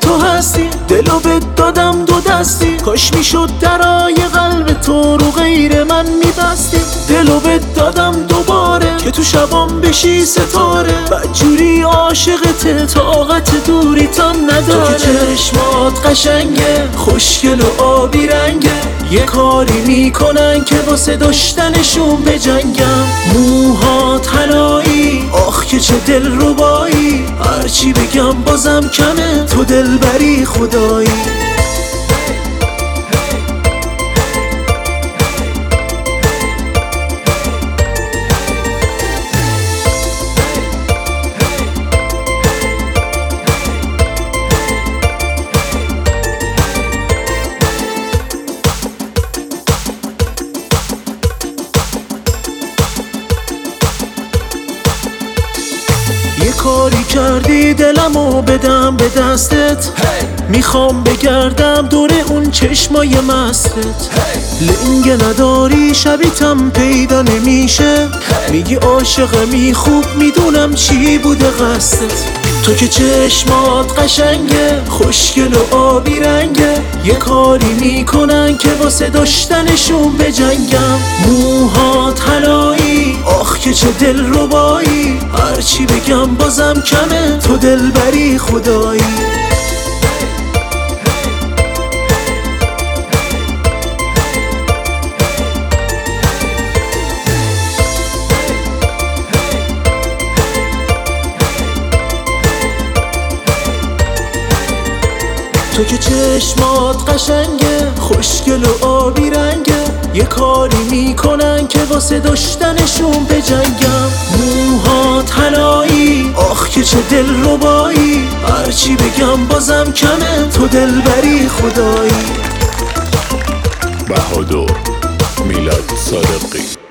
تو هستی، دلو بهت دادم دو دستی، کاش میشد درای قلب تو رو غیر من میبستی. دلو بهت دادم دوباره که تو شبام بشی ستاره، بدجوری عاشقت طاقت دوریتم نداره. تو که چشمات قشنگه، خوشگل و آبی رنگه، یه کاری میکنن که واسه داشتنشون بجنگم. موهات حنایی، آخ که چه دل ربایی، هرچی بگم بازم کمه، تو دلبری خدایی. یه کاری کردی دلمو بدم به دستت، میخوام بگردم دور اون چشمای مستت. لنگه نداری شبیتم پیدا نمیشه، میگی عاشقمی خوب میدونم چی بوده قصدت. تو که چشمات قشنگه، خوشگل و آبی رنگه، یه کاری میکنن که واسه داشتنشون بجنگم. موهات حنایی، آخ که چه دل ربایی، هرچی بگم بازم کمه، تو دلبری خدایی. تو که چشمات قشنگه، خوشگل و آبی رنگه، یه کاری میکنن که واسه داشتنشون بجنگم. موهات حنایی، آخ که چه دل ربایی، هرچی بگم بازم کمه، تو دلبری خدایی. بهادر میلاد صادقی.